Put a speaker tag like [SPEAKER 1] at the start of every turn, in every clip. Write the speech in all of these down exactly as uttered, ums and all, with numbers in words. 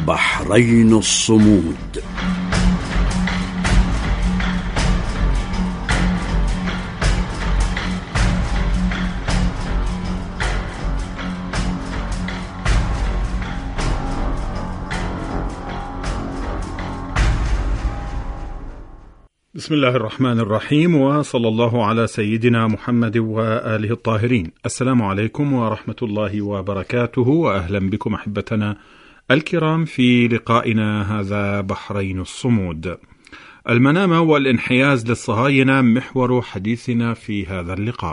[SPEAKER 1] بحرين الصمود.
[SPEAKER 2] بسم الله الرحمن الرحيم، وصلى الله على سيدنا محمد وآله الطاهرين. السلام عليكم ورحمة الله وبركاته، وأهلا بكم أحبتنا الكرام في لقائنا هذا بحرين الصمود. المنامة والانحياز للصهاينة محور حديثنا في هذا اللقاء.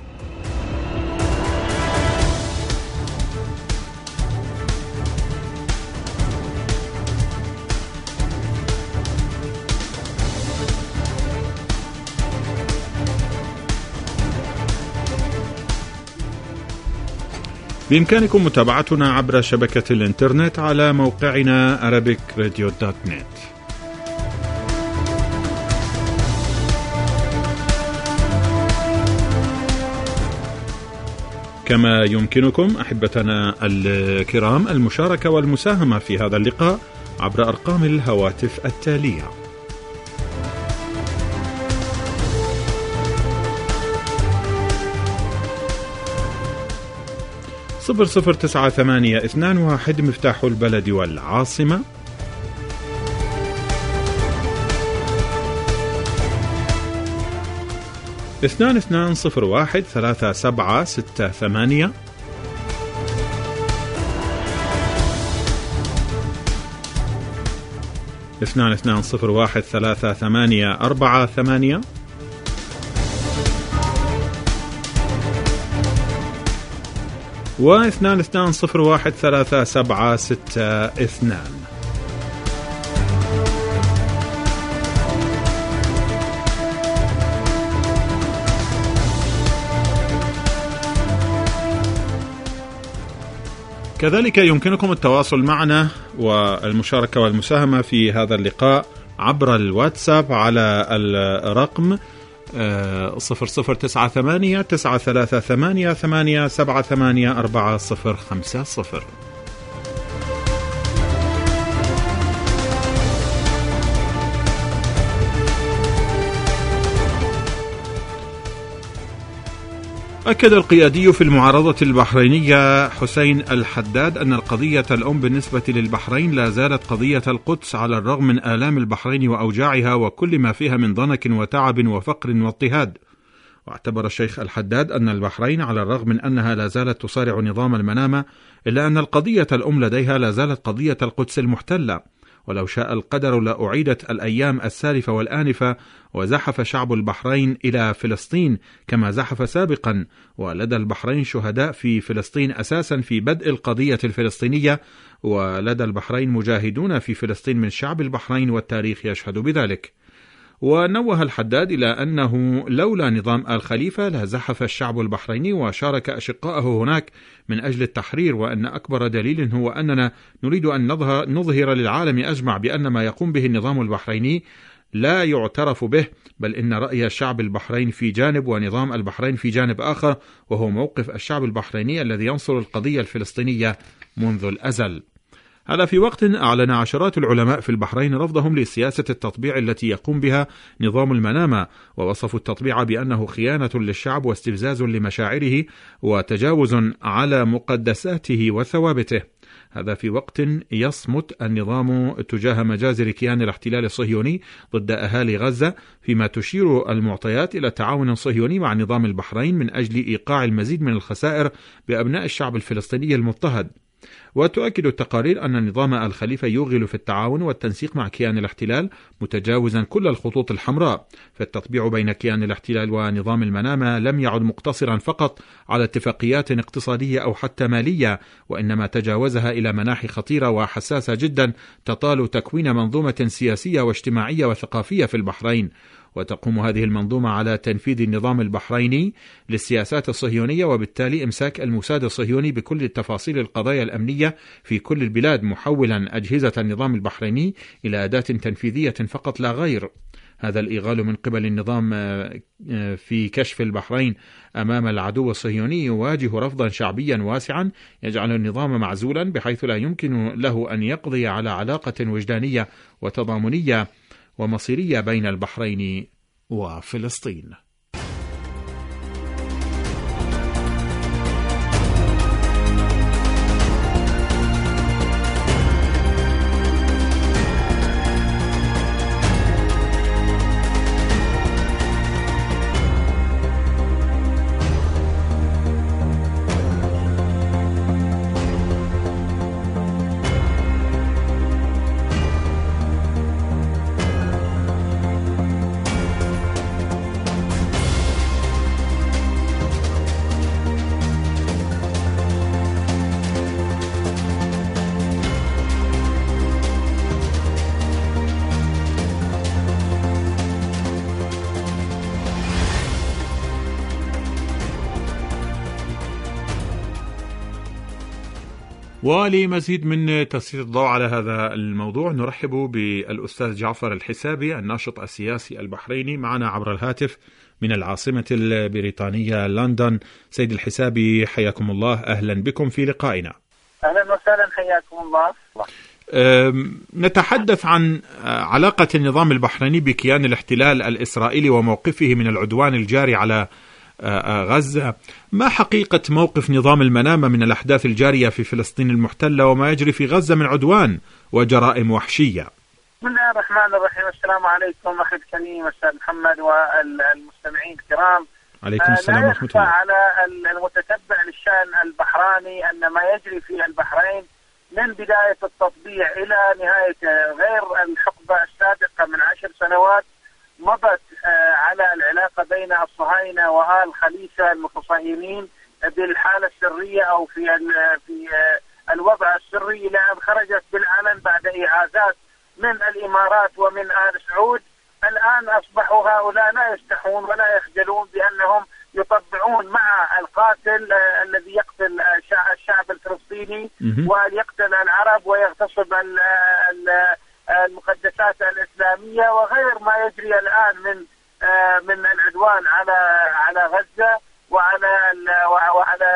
[SPEAKER 2] بإمكانكم متابعتنا عبر شبكة الإنترنت على موقعنا arabic radio dot net. كما يمكنكم أحبتنا الكرام المشاركة والمساهمة في هذا اللقاء عبر أرقام الهواتف التالية: صفر صفر تسعة ثمانية اثنان واحد مفتاح البلد والعاصمة، اثنان اثنان صفر واحد ثلاثة سبعة ستة ثمانية، اثنان اثنان صفر واحد ثلاثة ثمانية أربعة ثمانية، واثنان اثنان صفر واحد ثلاثة سبعة ستة اثنان. كذلك يمكنكم التواصل معنا والمشاركة والمساهمة في هذا اللقاء عبر الواتساب على الرقم صفر صفر تسعة ثمانية تسعة ثلاثة ثمانية ثمانية سبعة ثمانية أربعة صفر خمسة صفر. أكد القيادي في المعارضة البحرينية حسين الحداد أن القضية الأم بالنسبة للبحرين لا زالت قضية القدس على الرغم من آلام البحرين وأوجاعها وكل ما فيها من ضنك وتعب وفقر واضطهاد. واعتبر الشيخ الحداد أن البحرين على الرغم من أنها لا زالت تصارع نظام المنامة إلا أن القضية الأم لديها لا زالت قضية القدس المحتلة، ولو شاء القدر لأعيدت الأيام السالفة والآنفة وزحف شعب البحرين إلى فلسطين كما زحف سابقا، ولدى البحرين شهداء في فلسطين أساسا في بدء القضية الفلسطينية، ولدى البحرين مجاهدون في فلسطين من شعب البحرين والتاريخ يشهد بذلك. ونوه الحداد إلى أنه لولا نظام آل خليفة لزحف الشعب البحريني وشارك أشقائه هناك من أجل التحرير، وأن أكبر دليل هو أننا نريد أن نظهر, نظهر للعالم أجمع بأن ما يقوم به النظام البحريني لا يعترف به، بل إن رأي الشعب البحرين في جانب ونظام البحرين في جانب آخر، وهو موقف الشعب البحريني الذي ينصر القضية الفلسطينية منذ الأزل. هذا في وقت أعلن عشرات العلماء في البحرين رفضهم لسياسة التطبيع التي يقوم بها نظام المنامة، ووصفوا التطبيع بأنه خيانة للشعب واستفزاز لمشاعره وتجاوز على مقدساته وثوابته. هذا في وقت يصمت النظام تجاه مجازر كيان الاحتلال الصهيوني ضد أهالي غزة، فيما تشير المعطيات إلى تعاون صهيوني مع نظام البحرين من أجل إيقاع المزيد من الخسائر بأبناء الشعب الفلسطيني المضطهد. وتؤكد التقارير أن نظام آل خليفة يوغل في التعاون والتنسيق مع كيان الاحتلال متجاوزا كل الخطوط الحمراء، فالتطبيع بين كيان الاحتلال ونظام المنامة لم يعد مقتصرا فقط على اتفاقيات اقتصادية أو حتى مالية، وإنما تجاوزها إلى مناحي خطيرة وحساسة جدا تطال تكوين منظومة سياسية واجتماعية وثقافية في البحرين. وتقوم هذه المنظومة على تنفيذ النظام البحريني للسياسات الصهيونية، وبالتالي إمساك الموساد الصهيوني بكل التفاصيل القضايا الأمنية البريطانية في كل البلاد، محولا أجهزة النظام البحريني إلى أداة تنفيذية فقط لا غير. هذا الإغال من قبل النظام في كشف البحرين أمام العدو الصهيوني يواجه رفضا شعبيا واسعا يجعل النظام معزولا، بحيث لا يمكن له أن يقضي على علاقة وجدانية وتضامنية ومصيرية بين البحرين وفلسطين. ولمزيد من تسليط الضوء على هذا الموضوع نرحب بالأستاذ جعفر الحسابي، الناشط السياسي البحريني، معنا عبر الهاتف من العاصمة البريطانية لندن. سيد الحسابي حياكم الله، أهلا بكم في لقائنا.
[SPEAKER 3] أهلا وسهلا، حياكم الله.
[SPEAKER 2] نتحدث عن علاقة النظام البحريني بكيان الاحتلال الإسرائيلي وموقفه من العدوان الجاري على غزة. ما حقيقة موقف نظام المنامة من الأحداث الجارية في فلسطين المحتلة وما يجري في غزة من عدوان وجرائم وحشية؟
[SPEAKER 3] بسم الله الرحمن الرحيم. السلام عليكم أخي الكريم أستاذ محمد والمستمعين الكرام.
[SPEAKER 2] عليكم السلام ورحمة الله.
[SPEAKER 3] على المتتبع للشأن البحراني أن ما يجري في البحرين من بداية التطبيع إلى نهاية غير الحقبة السابقة من عشر سنوات مضت على العلاقة بين الصهاينة وآل خليفة المتصهينين بالحالة السرية أو في في الوضع السري إلى أن خرجت بالعلن بعد إعازات من الإمارات ومن آل سعود. الآن أصبحوا هؤلاء لا يستحون ولا يخجلون بأنهم يطبعون مع القاتل الذي يقتل الشعب الفلسطيني ويقتل العرب ويغتصب المقدسات الإسلامية وغير ما يجري الآن من من العدوان على على غزة وعلى وعلى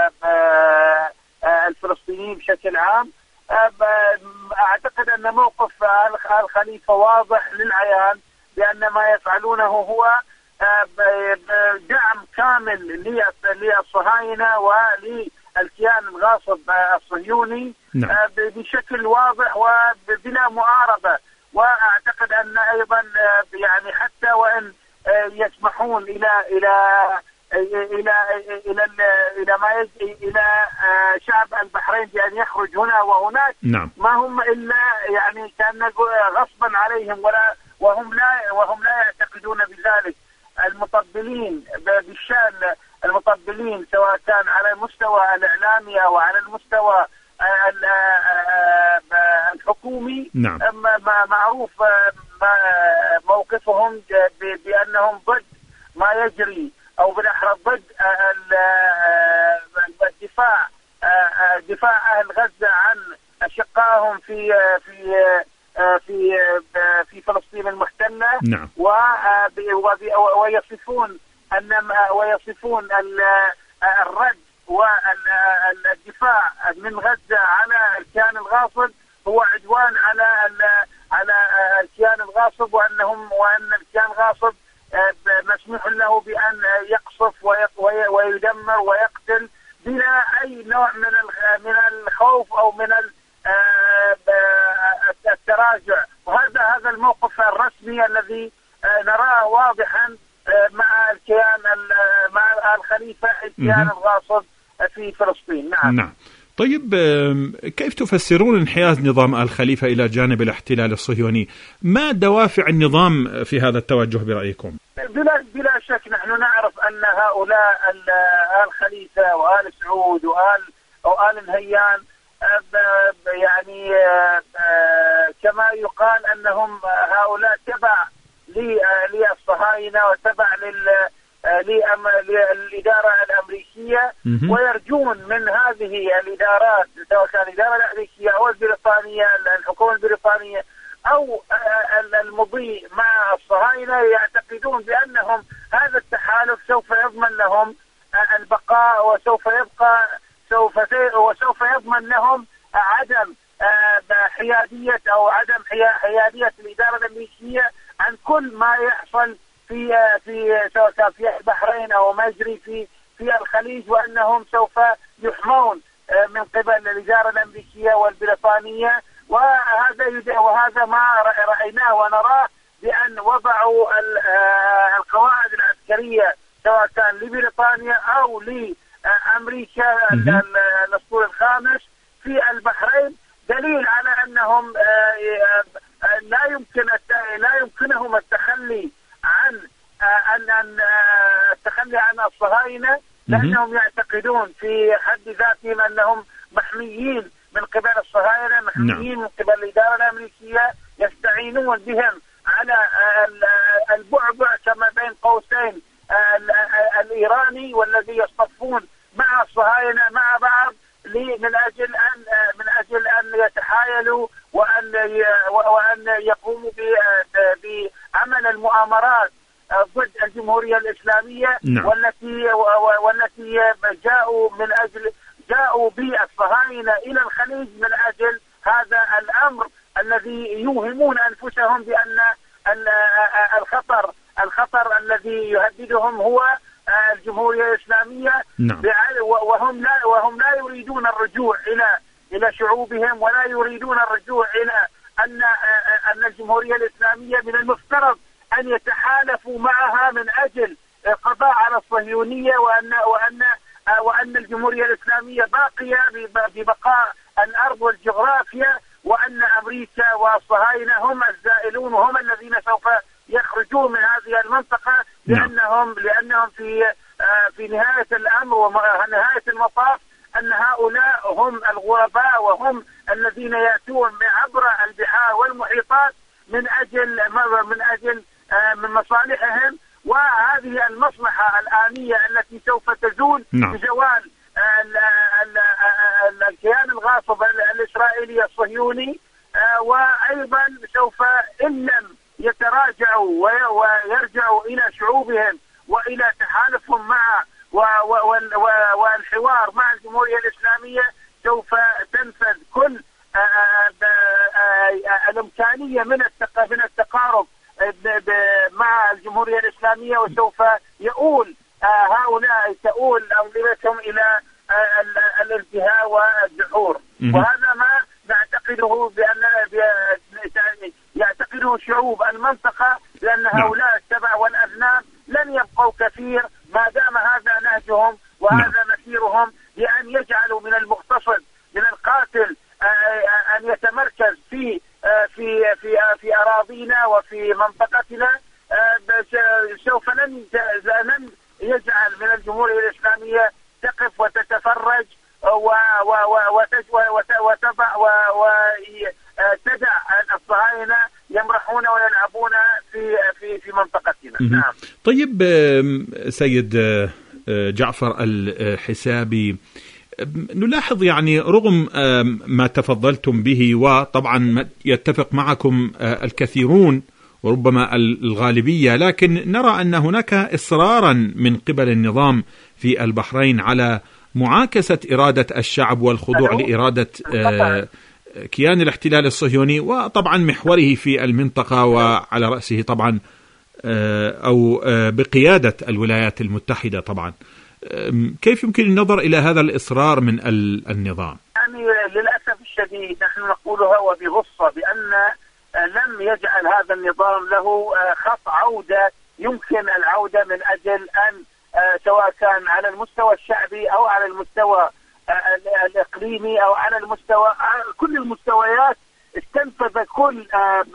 [SPEAKER 3] الفلسطينيين بشكل عام. أعتقد أن موقف الخليفة واضح للعيان بأن ما يفعلونه هو دعم كامل للصهاينة وللكيان الغاصب الصهيوني بشكل واضح وبلا معارضة. واعتقد ان ايضا يعني حتى وان يسمحون الى الى الى الى الى ما يجي الى شعب البحرين بان يخرج هنا وهناك،
[SPEAKER 2] نعم.
[SPEAKER 3] ما هم الا يعني كان غصبا عليهم ولا وهم لا وهم لا يعتقدون بذلك. المطبلين بالشان المطبلين سواء كان على المستوى الاعلامي او على المستوى الحكومي،
[SPEAKER 2] نعم.
[SPEAKER 3] معروف موقفهم بأنهم ضد ما يجري أو بالأحرى ضد الدفاع دفاع أهل غزة عن أشقائهم في في في في فلسطين المحتلة،
[SPEAKER 2] نعم.
[SPEAKER 3] ويصفون أن ويصفون الرد والدفاع من غزة على الكيان الغاصب هو عدوان على على الكيان الغاصب، وانهم وان الكيان الغاصب مسموح له بان يقصف ويدمر ويقتل بلا اي نوع من من الخوف او من التراجع. وهذا هذا الموقف الرسمي الذي نراه واضحا مع الكيان مع الخليفة الكيان الغاصب في فلسطين. نعم.
[SPEAKER 2] نعم. طيب كيف تفسرون انحياز نظام آل خليفة إلى جانب الاحتلال الصهيوني؟ ما دوافع النظام في هذا التوجه برأيكم؟
[SPEAKER 3] بلا بلا شك نحن نعرف أن هؤلاء آل خليفة وآل سعود وآل أو آل نهيان يعني كما يقال أنهم هؤلاء تبع للصهاينة وتبع لل للإدارة الأمريكية، ويرجون من هذه الإدارات سواء كان الإدارة الأمريكية أو البريطانية الحكومة البريطانية أو المضي مع الصهاينة، يعتقدون بأنهم هذا التحالف سوف يضمن لهم البقاء وسوف يبقى سوف وسوف يضمن لهم عدم حيادية أو عدم حيادية الإدارة الأمريكية عن كل ما يحصل في في سواء كان في البحرين أو ما يجري في في الخليج، وأنهم سوف يحمون من قبل الإدارة الأمريكية والبريطانية. وهذا وهذا ما رأيناه ونراه بأن وضعوا القواعد العسكرية سواء كان لبريطانيا أو لأمريكا الأسطول الخامس في البحرين، دليل على أنهم لا يمكن لا يمكنهم التخلي عن أن التخلي عن الصهاينة، لأنهم يعتقدون في حد ذاتهم أنهم محميين من قبل الصهاينة، محميين من قبل الإدارة الأمريكية، يستعينون بهم على البعبع كما بين قوسين الإيراني، والذي يصطفون مع الصهاينة مع بعض من أجل أن من أجل أن يتحايلوا وأن وأن يقوموا بعمل المؤامرات ضد الجمهورية الإسلامية. نعم. والتي والتي جاءوا من أجل جاءوا بالصهاينة إلى الخليج من أجل هذا الأمر الذي يوهمون أنفسهم بأن الخطر الخطر الذي يهددهم هو الجمهورية الإسلامية. نعم. وهم لا وهم لا يريدون الرجوع إلى إلى شعوبهم، ولا يريدون الرجوع إلى أن أن الجمهورية الإسلامية من المفترض أن يتحالفوا معها من أجل القضاء على الصهيونية، وأن وأن وأن الجمهورية الإسلامية باقية ببقاء الأرض والجغرافيا، وأن أمريكا والصهاينة هم الزائلون وهم الذين سوف يخرجون من هذه المنطقة، لأنهم لأنهم في في نهاية الأمر ونهاية المطاف أن هؤلاء هم الغرباء، وهم الذين يأتون عبر البحار والمحيطات من أجل من أجل من مصالحهم. وهذه المصلحة الآنية التي سوف تزول بزوال الكيان الغاصب الإسرائيلي الصهيوني، وأيضا سوف إن لم يتراجعوا ويرجعوا إلى شعوبهم وإلى تحالفهم مع والحوار مع الجمهورية الإسلامية، سوف تنفذ كل الإمكانية من من التقارب مع الجمهورية الإسلامية، وسوف يؤول هؤلاء تؤول أنظمتهم إلى الانتهاء والدحور. وهذا ما نعتقده بأن يعتقده شعوب المنطقة، لأن هؤلاء السبع والأذناب لن يبقوا كثير ما دام هذا نهجهم وهذا مسيرهم، بأن يجعلوا من المغتصب من القاتل أن يتمركز في في في في أراضينا وفي منطقتنا. سوف لن لن يجعل من الجمهورية الإسلامية تقف وتتفرج وتضع وتدع الصهاينة يمرحون ويلعبون في في في منطقتنا. نعم.
[SPEAKER 2] طيب سيد جعفر الحسابي، نلاحظ يعني رغم ما تفضلتم به، وطبعا يتفق معكم الكثيرون وربما الغالبية، لكن نرى أن هناك إصرارا من قبل النظام في البحرين على معاكسة إرادة الشعب والخضوع لإرادة كيان الاحتلال الصهيوني، وطبعا محوره في المنطقة وعلى رأسه طبعا أو بقيادة الولايات المتحدة. طبعا كيف يمكن النظر إلى هذا الإصرار من النظام؟
[SPEAKER 3] يعني للأسف الشديد نحن نقولها وبغصة بأن لم يجعل هذا النظام له خط عودة يمكن العودة من أجل أن سواء كان على المستوى الشعبي أو على المستوى الإقليمي أو على المستوى كل المستويات استنفذ كل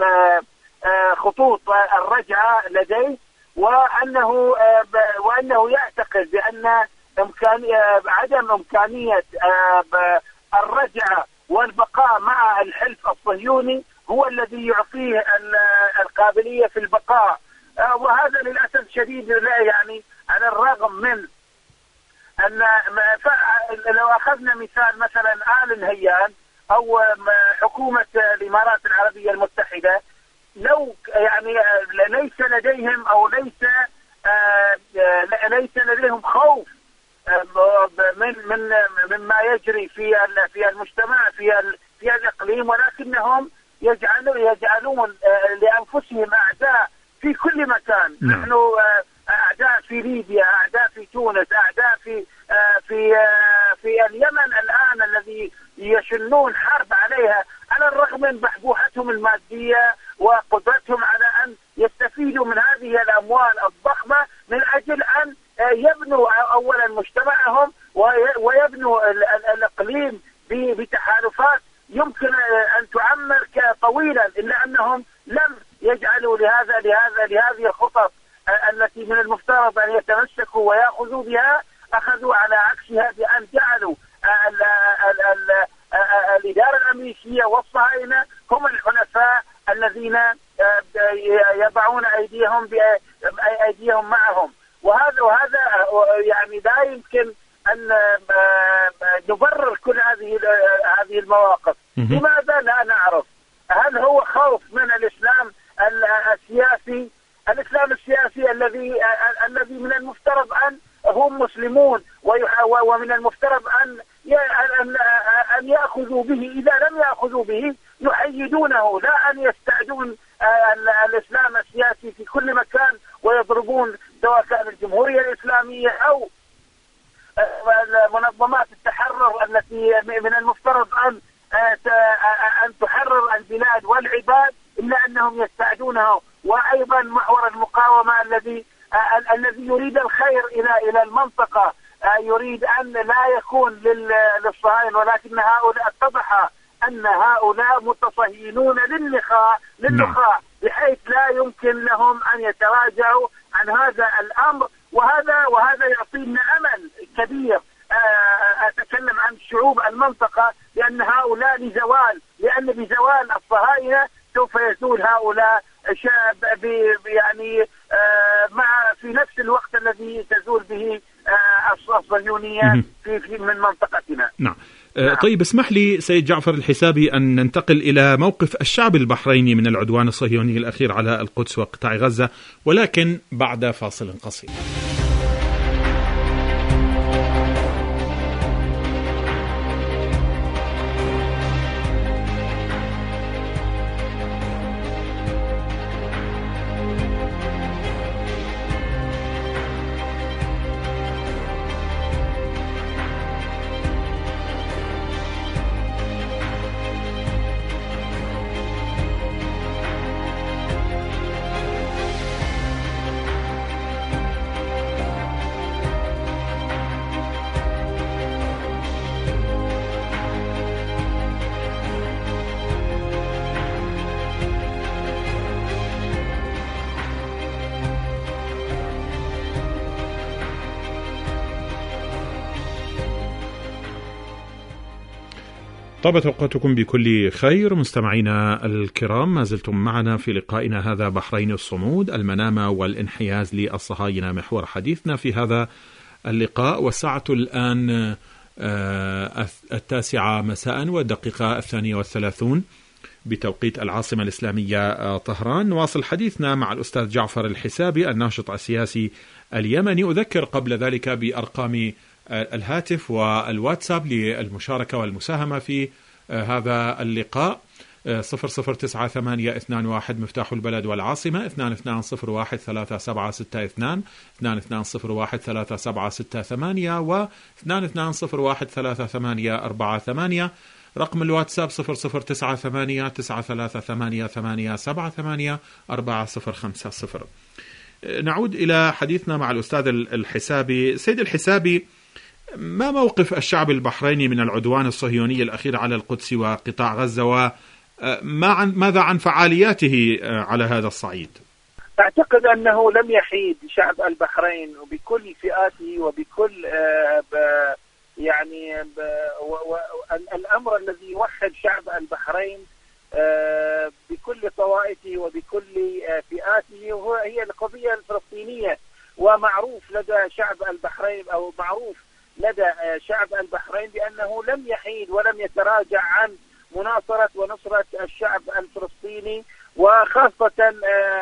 [SPEAKER 3] خطوط الرجعة لديه، وأنه وأنه يعتقد بأن إمكان عدم إمكانية الرجعة والبقاء مع الحلف الصهيوني هو الذي يعطيه القابلية في البقاء وهذا للأسف الشديد لا يعني على الرغم من أن لو أخذنا مثال مثلا آل نهيان أو حكومة الإمارات العربية المتحدة، لو يعني ليس لديهم أو ليس ليس لديهم خوف من من مما يجري في في المجتمع في في الإقليم، ولكنهم يجعلون يجعلون لأنفسهم أعداء في كل مكان.
[SPEAKER 2] نعم.
[SPEAKER 3] نحن أعداء في ليبيا، أعداء في تونس، أعداء في في في اليمن الآن الذي يشنون حرب عليها، على الرغم من بحبوحتهم المادية وقدرتهم على أن يستفيدوا من هذه الأموال الضخمة من أجل أن يبنوا أولا مجتمعهم ويبنوا الإقليم بتحالفات يمكن أن تعمر طويلا، إلا أنهم لم يجعلوا لهذا لهذا لهذه الخطط التي من المفترض أن يتمسكوا ويأخذوا بها، أخذوا على عكسها بأن جعلوا ال ال ال الإدارة الأمريكية والصهاينة هم الحلفاء الذين يضعون أيديهم بأيديهم معهم. وهذا وهذا يعني لا يمكن أن نبرر كل هذه هذه المواقف. لماذا؟ لا نعرف. هل هو خوف من الإسلام السياسي الإسلام السياسي الذي الذي من المفترض أن هم مسلمون ومن المفترض أن أن يأخذوا به، إذا لم يأخذوا به يحيدونه، لا أن يستعدون الإسلام السياسي في كل مكان ويضربون سواء كان الجمهورية الإسلامية أو منظمات التحرر التي من المفترض أن أن تحرر البلاد والعباد، إلا أنهم يستعدونه. وأيضا محور المقاومة الذي الذي يريد الخير إلى إلى المنطقة، يريد أن لا يكون للصهاينة، ولكن هؤلاء اتضح أن هؤلاء متصهينون للنخاء للنخاء بحيث لا يمكن لهم أن يتراجعوا عن هذا الأمر. وهذا وهذا يعطينا أمل كبير. أتكلم عن شعوب المنطقة لأن هؤلاء لزوال، لأن بزوال الصهاينة سوف يزول هؤلاء شاب يعني مع في نفس الوقت الذي تزول به الصهيونية في في من منطقتنا.
[SPEAKER 2] نعم. نعم. طيب اسمح لي سيد جعفر الحسابي أن ننتقل إلى موقف الشعب البحريني من العدوان الصهيوني الأخير على القدس وقطاع غزة، ولكن بعد فاصل قصير. طابت أوقاتكم بكل خير مستمعينا الكرام، ما زلتم معنا في لقائنا هذا بحرين الصمود، المنامة والانحياز للصهاينة محور حديثنا في هذا اللقاء. والساعة الآن التاسعة مساء والدقيقة الثانية والثلاثون بتوقيت العاصمة الإسلامية طهران. نواصل حديثنا مع الأستاذ جعفر الحسابي الناشط السياسي اليمني. أذكر قبل ذلك بأرقام الهاتف والواتساب للمشاركة والمساهمة في هذا اللقاء: صفر صفر تسعة ثمانية اثنان واحد مفتاح البلد والعاصمة، اثنان اثنان صفر واحد ثلاثة سبعة ستة اثنان، اثنان اثنان صفر واحد ثلاثة سبعة ستة ثمانية، واثنان اثنان صفر واحد ثلاثة ثمانية أربعة ثمانية. رقم الواتساب صفر صفر تسعة ثمانية تسعة ثلاثة ثمانية ثمانية سبعة ثمانية أربعة صفر خمسة صفر. نعود إلى حديثنا مع الأستاذ الحسابي. سيد الحسابي، ما موقف الشعب البحريني من العدوان الصهيوني الأخير على القدس وقطاع غزة، وماذا عن فعالياته على هذا الصعيد؟
[SPEAKER 3] أعتقد أنه لم يحيد شعب البحرين وبكل فئاته وبكل يعني الأمر الذي يوحد شعب البحرين بكل طوائفه وبكل فئاته هي القضية القضية الفلسطينية. ومعروف لدى شعب البحرين أو معروف لدى شعب البحرين بأنه لم يحيد ولم يتراجع عن مناصرة ونصرة الشعب الفلسطيني، وخاصة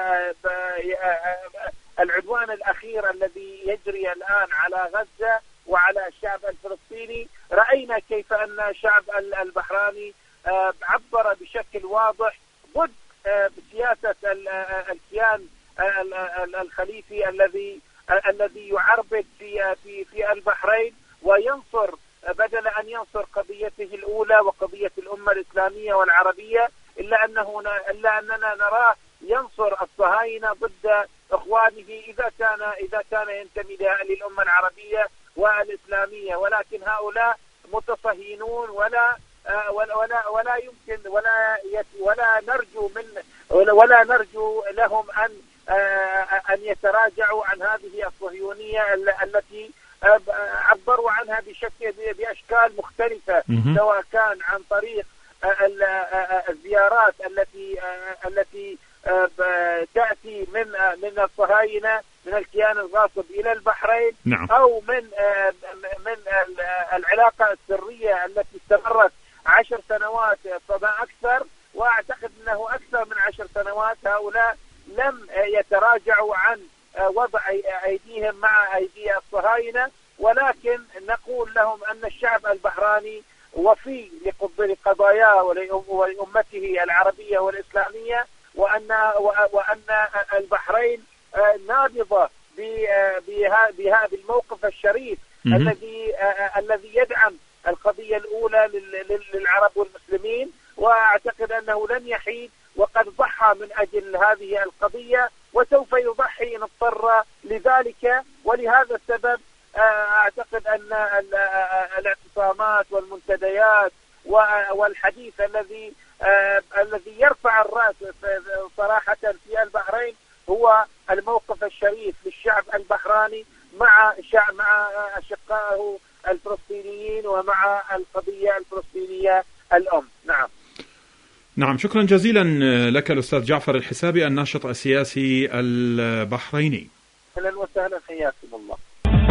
[SPEAKER 3] العدوان الأخير الذي يجري الآن على غزة وعلى الشعب الفلسطيني. رأينا كيف أن الشعب البحراني عبر بشكل واضح ضد بسياسة الكيان الخليفي الذي الذي يعربد في في في البحرين، وينصر بدل أن ينصر قضيته الأولى وقضية الأمة الإسلامية والعربية، إلا أنه إلا أننا نراه ينصر الصهاينة ضد إخوانه إذا كان إذا كان ينتمي للأمة العربية والإسلامية. ولكن هؤلاء متصهينون ولا ولا ولا يمكن ولا ولا نرجو من ولا نرجو لهم أن أن يتراجعوا عن هذه الصهيونية التي عبروا عنها بشكل بأشكال مختلفة، سواء كان عن طريق الزيارات التي التي تأتي من من الصهاينة من الكيان الغاصب إلى البحرين،
[SPEAKER 2] نعم.
[SPEAKER 3] أو من من العلاقة السرية التي استمرت عشر سنوات فما أكثر. وأعتقد أنه أكثر من عشر سنوات هؤلاء لم يتراجعوا عن وضع أيديهم مع أيدي الصهاينة، ولكن نقول لهم أن الشعب البحراني وفي لقضاياه ولأمته العربية والإسلامية، وأن وأن البحرين نابضة بهذا الموقف الشريف الذي الذي يدعم القضية الأولى للعرب والمسلمين. وأعتقد أنه لن يحيد، وقد ضحى من أجل هذه القضية وسوف يضحي إن اضطر لذلك. ولهذا السبب أعتقد أن الاعتصامات والمنتديات والحديث الذي الذي يرفع الرأس صراحة في البحرين هو الموقف الشريف للشعب البحراني مع شعب مع أشقائه الفلسطينيين ومع القضية الفلسطينية الأم. نعم.
[SPEAKER 2] نعم، شكرا جزيلا لك الأستاذ جعفر الحسابي الناشط السياسي البحريني.
[SPEAKER 3] أهلا وسهلا، حياكم الله.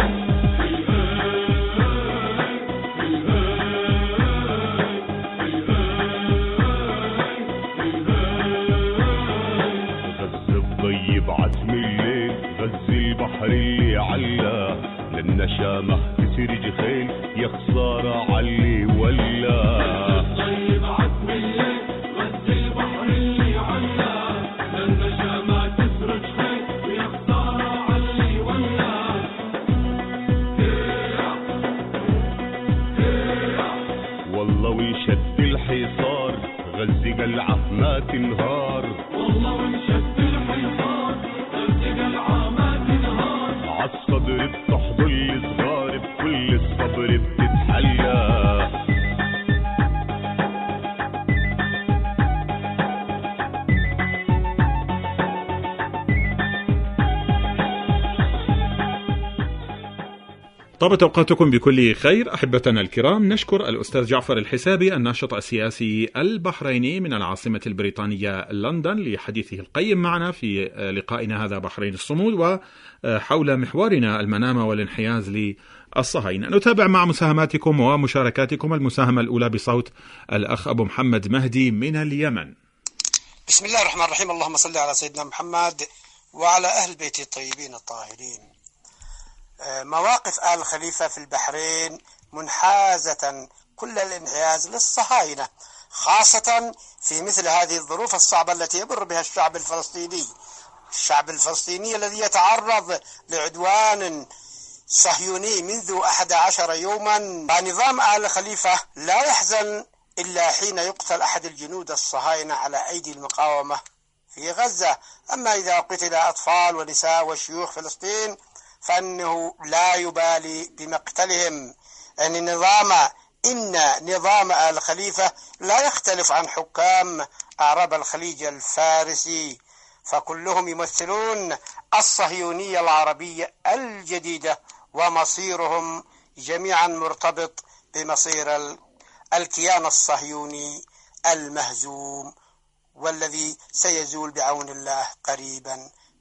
[SPEAKER 4] غز الضيب عتم الليل، غز البحر اللي علا، للنشامة تسرج خيل، يا خسارة علي ولا. الضيب عتم الليل، غز البحر اللي علا، للنشامة تسرج خيل، يا خسارة علي ولا. والله ويشد الحصار، غز قلعة ما تنهار. والله ويشد الحصار، غز قلعة ما تنهار. عالصدر بتحضر الصغار، بكل الصبر بتتحلى.
[SPEAKER 2] طابت أوقاتكم بكل خير أحبتنا الكرام. نشكر الأستاذ جعفر الحسابي الناشط السياسي البحريني من العاصمة البريطانية لندن لحديثه القيم معنا في لقائنا هذا بحرين الصمود، وحول محورنا المنامة والانحياز للصهاينة. نتابع مع مساهماتكم ومشاركاتكم. المساهمة الأولى بصوت الأخ أبو محمد مهدي من اليمن.
[SPEAKER 5] بسم الله الرحمن الرحيم، اللهم صل على سيدنا محمد وعلى أهل بيته الطيبين الطاهرين. مواقف آل خليفة في البحرين منحازة كل الانحياز للصهاينة، خاصة في مثل هذه الظروف الصعبة التي يمر بها الشعب الفلسطيني الشعب الفلسطيني الذي يتعرض لعدوان صهيوني منذ أحد عشر يوما. نظام آل خليفة لا يحزن إلا حين يقتل أحد الجنود الصهاينة على أيدي المقاومة في غزة. أما إذا قتل أطفال ونساء وشيوخ فلسطين فإنه لا يبالي بمقتلهم. يعني نظام إن نظام آل خليفة لا يختلف عن حكام أعراب الخليج الفارسي، فكلهم يمثلون الصهيونية العربية الجديدة، ومصيرهم جميعا مرتبط بمصير الكيان الصهيوني المهزوم والذي سيزول بعون الله قريبا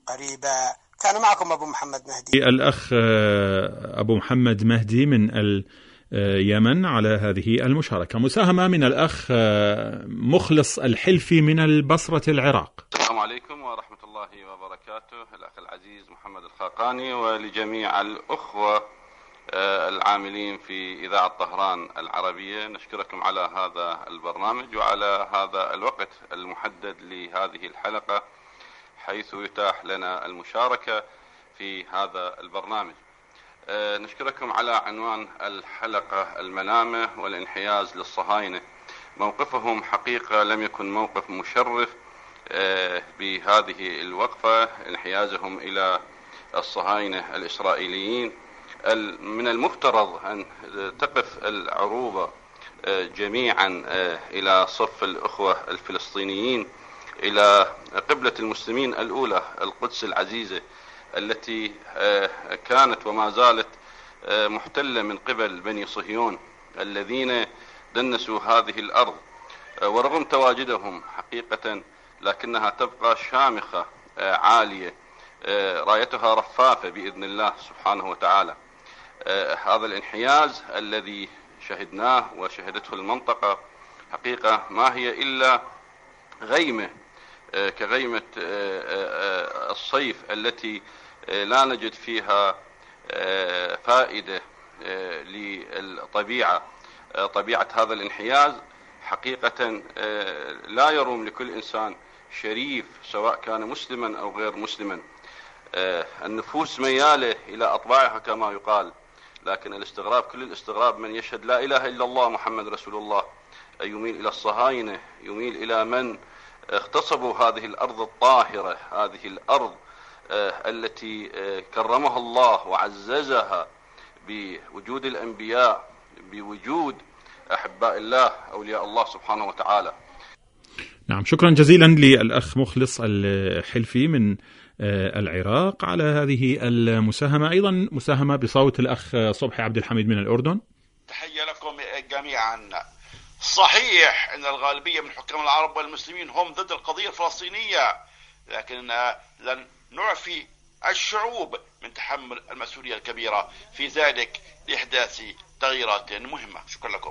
[SPEAKER 5] قريبا. كان معكم أبو محمد مهدي.
[SPEAKER 2] الأخ أبو محمد مهدي من اليمن على هذه المشاركة. مساهمة من الأخ مخلص الحلفي من البصرة العراق.
[SPEAKER 6] السلام عليكم ورحمة الله وبركاته. الأخ العزيز محمد الخاقاني ولجميع الأخوة العاملين في إذاعة طهران العربية، نشكركم على هذا البرنامج وعلى هذا الوقت المحدد لهذه الحلقة، حيث يتاح لنا المشاركة في هذا البرنامج. نشكركم على عنوان الحلقة: الملامة والانحياز للصهاينة. موقفهم حقيقة لم يكن موقف مشرف بهذه الوقفة، انحيازهم إلى الصهاينة الإسرائيليين. من المفترض أن تقف العروبة جميعا إلى صف الأخوة الفلسطينيين، إلى قبلة المسلمين الأولى القدس العزيزة، التي كانت وما زالت محتلة من قبل بني صهيون الذين دنسوا هذه الأرض. ورغم تواجدهم حقيقة لكنها تبقى شامخة عالية، رايتها رفافة بإذن الله سبحانه وتعالى. هذا الانحياز الذي شهدناه وشهدته المنطقة حقيقة ما هي إلا غيمة كغيمة الصيف التي لا نجد فيها فائدة للطبيعة. طبيعة هذا الانحياز حقيقة لا يروم لكل إنسان شريف سواء كان مسلما أو غير مسلما. النفوس ميالة إلى أطباعها كما يقال، لكن الاستغراب كل الاستغراب من يشهد لا إله إلا الله محمد رسول الله يميل إلى الصهاينة، يميل إلى من اغتصبوا هذه الأرض الطاهرة، هذه الأرض التي كرمها الله وعززها بوجود الأنبياء، بوجود أحباء الله أولياء الله سبحانه وتعالى.
[SPEAKER 2] نعم، شكرا جزيلا للأخ مخلص الحلفي من العراق على هذه المساهمة. أيضا مساهمة بصوت الأخ صبحي عبد الحميد من الأردن.
[SPEAKER 7] تحية لكم جميعا. صحيح أن الغالبية من حكام العرب والمسلمين هم ضد القضية الفلسطينية، لكننا لن نعفي الشعوب من تحمل المسؤولية الكبيرة في ذلك لإحداث تغييرات مهمة. شكرا لكم.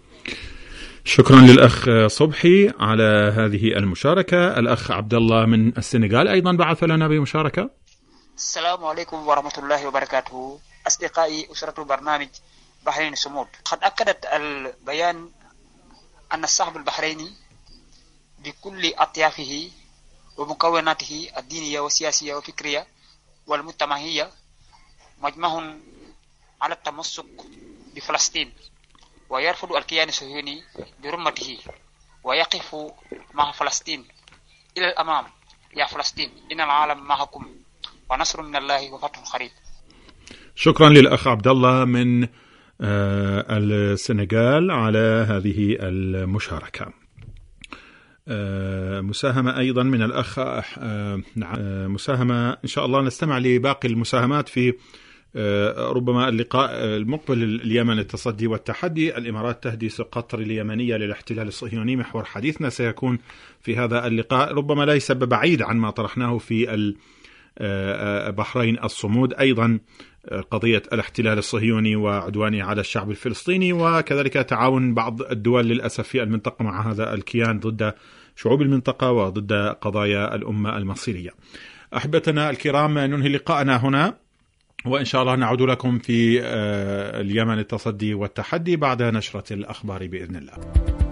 [SPEAKER 2] شكرا للأخ صبحي على هذه المشاركة. الأخ عبد الله من السنغال أيضا بعث لنا بمشاركة.
[SPEAKER 8] السلام عليكم ورحمة الله وبركاته. أصدقائي أسرة البرنامج بحرين صمود، قد أكدت البيان أن الشعب البحريني بكل أطيافه ومكوناته الدينية والسياسية والفكرية والمجتمعية مجمع على التمسك بفلسطين، ويرفض الكيان الصهيوني برمته، ويقف مع فلسطين إلى الأمام. يا فلسطين إن العالم معكم، ونصر من الله وفتح قريب.
[SPEAKER 2] شكرا للأخ عبد الله من السنغال على هذه المشاركة. مساهمة أيضا من الأخ، مساهمة إن شاء الله نستمع لباقي المساهمات في ربما اللقاء المقبل. اليمن التصدي والتحدي، الإمارات تهديس قطر اليمنية للاحتلال الصهيوني، محور حديثنا سيكون في هذا اللقاء، ربما ليس بعيد عن ما طرحناه في البحرين الصمود، أيضا قضية الاحتلال الصهيوني وعدوانه على الشعب الفلسطيني، وكذلك تعاون بعض الدول للأسف في المنطقة مع هذا الكيان ضد شعوب المنطقة وضد قضايا الأمة المصيرية. أحبتنا الكرام، ننهي لقاءنا هنا، وإن شاء الله نعود لكم في اليمن التصدي والتحدي بعد نشرة الأخبار بإذن الله.